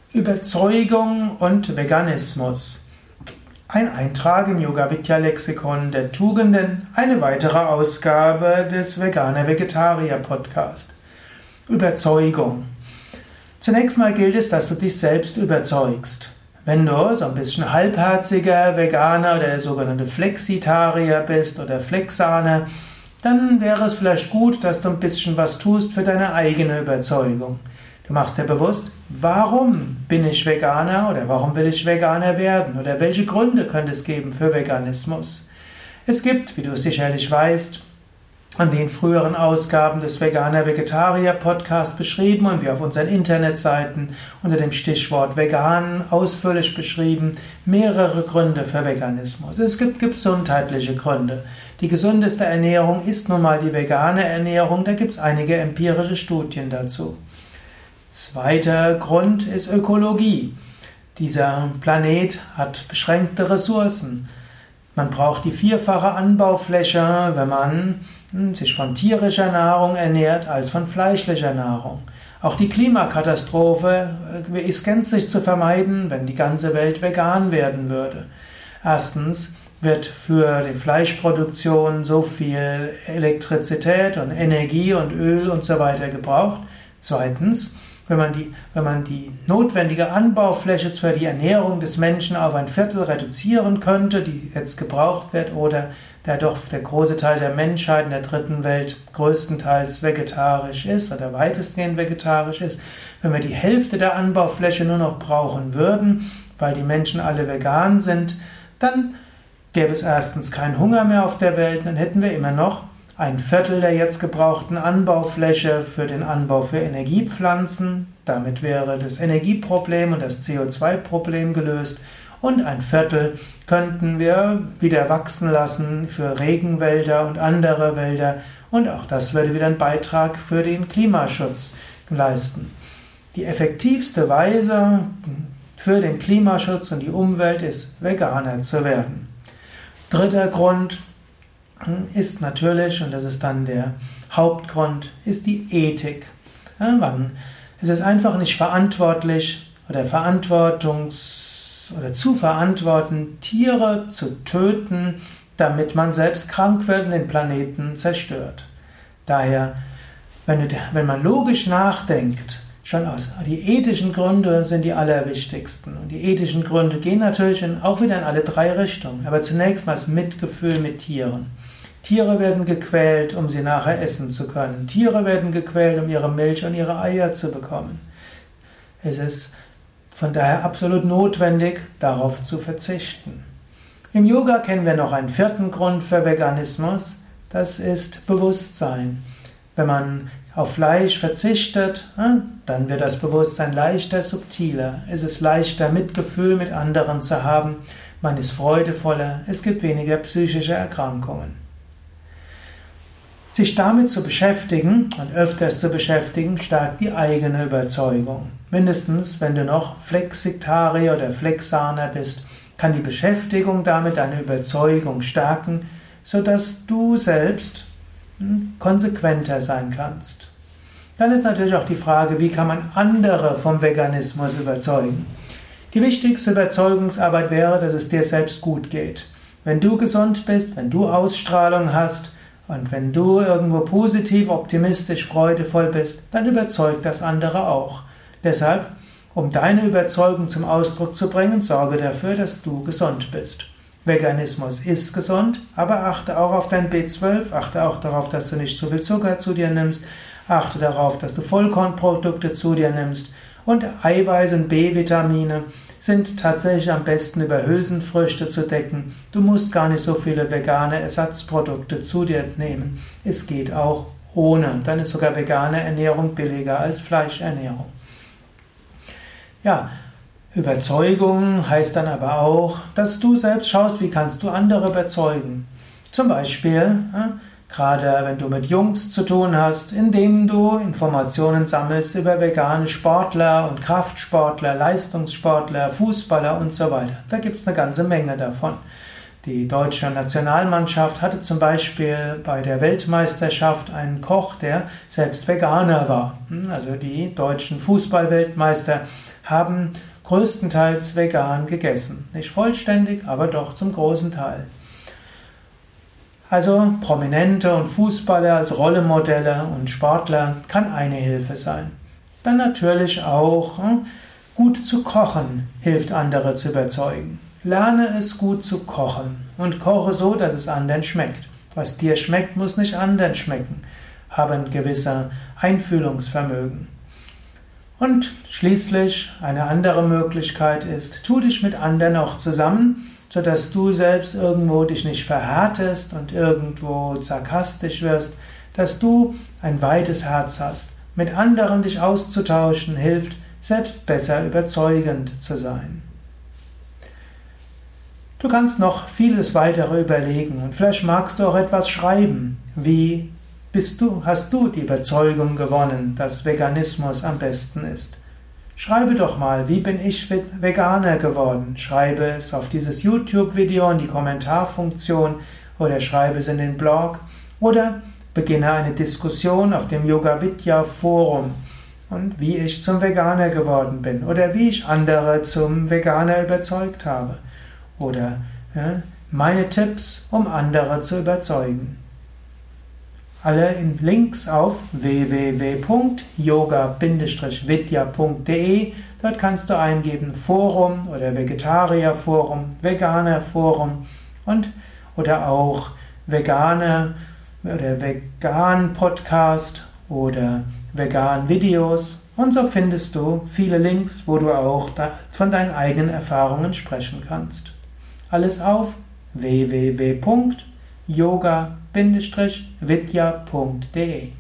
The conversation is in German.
Überzeugung und Veganismus. Ein Eintrag im Yoga-Vidya-Lexikon der Tugenden, eine weitere Ausgabe des Veganer-Vegetarier-Podcast. Überzeugung. Zunächst mal gilt es, dass du dich selbst überzeugst. Wenn du so ein bisschen halbherziger Veganer oder der sogenannte Flexitarier bist oder Flexaner, dann wäre es vielleicht gut, dass du ein bisschen was tust für deine eigene Überzeugung. Du machst dir bewusst, warum bin ich Veganer oder warum will ich Veganer werden oder welche Gründe könnte es geben für Veganismus. Es gibt, wie du sicherlich weißt, an den früheren Ausgaben des Veganer-Vegetarier-Podcasts beschrieben und wir auf unseren Internetseiten unter dem Stichwort vegan ausführlich beschrieben, mehrere Gründe für Veganismus. Es gibt gesundheitliche Gründe. Die gesündeste Ernährung ist nun mal die vegane Ernährung, da gibt es einige empirische Studien dazu. Zweiter Grund ist Ökologie. Dieser Planet hat beschränkte Ressourcen. Man braucht die vierfache Anbaufläche, wenn man sich von tierischer Nahrung ernährt, als von fleischlicher Nahrung. Auch die Klimakatastrophe ist gänzlich zu vermeiden, wenn die ganze Welt vegan werden würde. Erstens wird für die Fleischproduktion so viel Elektrizität und Energie und Öl und so weiter gebraucht. Zweitens, wenn man die notwendige Anbaufläche für die Ernährung des Menschen auf ein Viertel reduzieren könnte, die jetzt gebraucht wird, oder da doch der große Teil der Menschheit in der dritten Welt größtenteils vegetarisch ist oder weitestgehend vegetarisch ist, wenn wir die Hälfte der Anbaufläche nur noch brauchen würden, weil die Menschen alle vegan sind, dann gäbe es erstens keinen Hunger mehr auf der Welt, dann hätten wir immer noch ein Viertel der jetzt gebrauchten Anbaufläche für den Anbau für Energiepflanzen. Damit wäre das Energieproblem und das CO2-Problem gelöst. Und ein Viertel könnten wir wieder wachsen lassen für Regenwälder und andere Wälder. Und auch das würde wieder einen Beitrag für den Klimaschutz leisten. Die effektivste Weise für den Klimaschutz und die Umwelt ist, Veganer zu werden. Dritter Grund ist natürlich, und das ist dann der Hauptgrund, ist die Ethik. Es ist einfach nicht verantwortlich oder zu verantworten, Tiere zu töten, damit man selbst krank wird und den Planeten zerstört. Daher, wenn man logisch nachdenkt, die ethischen Gründe sind die allerwichtigsten. Und die ethischen Gründe gehen natürlich auch wieder in alle drei Richtungen. Aber zunächst mal das Mitgefühl mit Tieren. Tiere werden gequält, um sie nachher essen zu können. Tiere werden gequält, um ihre Milch und ihre Eier zu bekommen. Es ist von daher absolut notwendig, darauf zu verzichten. Im Yoga kennen wir noch einen vierten Grund für Veganismus. Das ist Bewusstsein. Wenn man auf Fleisch verzichtet, dann wird das Bewusstsein leichter, subtiler. Es ist leichter, Mitgefühl mit anderen zu haben. Man ist freudevoller. Es gibt weniger psychische Erkrankungen. Sich damit zu beschäftigen und öfters zu beschäftigen, stärkt die eigene Überzeugung. Mindestens, wenn du noch Flexitarier oder Flexaner bist, kann die Beschäftigung damit deine Überzeugung stärken, sodass du selbst konsequenter sein kannst. Dann ist natürlich auch die Frage, wie kann man andere vom Veganismus überzeugen? Die wichtigste Überzeugungsarbeit wäre, dass es dir selbst gut geht. Wenn du gesund bist, wenn du Ausstrahlung hast, und wenn du irgendwo positiv, optimistisch, freudevoll bist, dann überzeugt das andere auch. Deshalb, um deine Überzeugung zum Ausdruck zu bringen, sorge dafür, dass du gesund bist. Veganismus ist gesund, aber achte auch auf dein B12, achte auch darauf, dass du nicht zu viel Zucker zu dir nimmst, achte darauf, dass du Vollkornprodukte zu dir nimmst und Eiweiß und B-Vitamine sind tatsächlich am besten über Hülsenfrüchte zu decken. Du musst gar nicht so viele vegane Ersatzprodukte zu dir nehmen. Es geht auch ohne. Dann ist sogar vegane Ernährung billiger als Fleischernährung. Ja, Überzeugung heißt dann aber auch, dass du selbst schaust, wie kannst du andere überzeugen. Zum Beispiel, gerade wenn du mit Jungs zu tun hast, indem du Informationen sammelst über vegane Sportler und Kraftsportler, Leistungssportler, Fußballer und so weiter. Da gibt es eine ganze Menge davon. Die deutsche Nationalmannschaft hatte zum Beispiel bei der Weltmeisterschaft einen Koch, der selbst Veganer war. Also die deutschen Fußballweltmeister haben größtenteils vegan gegessen. Nicht vollständig, aber doch zum großen Teil. Also Prominente und Fußballer als Rollemodelle und Sportler kann eine Hilfe sein. Dann natürlich auch gut zu kochen hilft andere zu überzeugen. Lerne es gut zu kochen und koche so, dass es anderen schmeckt. Was dir schmeckt, muss nicht anderen schmecken. Habe ein gewisses Einfühlungsvermögen. Und schließlich eine andere Möglichkeit ist, tu dich mit anderen auch zusammen, sodass du selbst irgendwo dich nicht verhärtest und irgendwo sarkastisch wirst, dass du ein weites Herz hast. Mit anderen dich auszutauschen hilft, selbst besser überzeugend zu sein. Du kannst noch vieles weitere überlegen und vielleicht magst du auch etwas schreiben. Wie hast du die Überzeugung gewonnen, dass Veganismus am besten ist? Schreibe doch mal, wie bin ich Veganer geworden? Schreibe es auf dieses YouTube-Video in die Kommentarfunktion oder schreibe es in den Blog oder beginne eine Diskussion auf dem Yoga Vidya Forum und wie ich zum Veganer geworden bin oder wie ich andere zum Veganer überzeugt habe oder meine Tipps, um andere zu überzeugen. Alle Links auf www.yoga-vidya.de. Dort kannst du eingeben Forum oder Vegetarierforum, Veganerforum oder auch Veganer oder Vegan-Podcast oder Vegan-Videos. Und so findest du viele Links, wo du auch von deinen eigenen Erfahrungen sprechen kannst. Alles auf www.yoga-vidya.de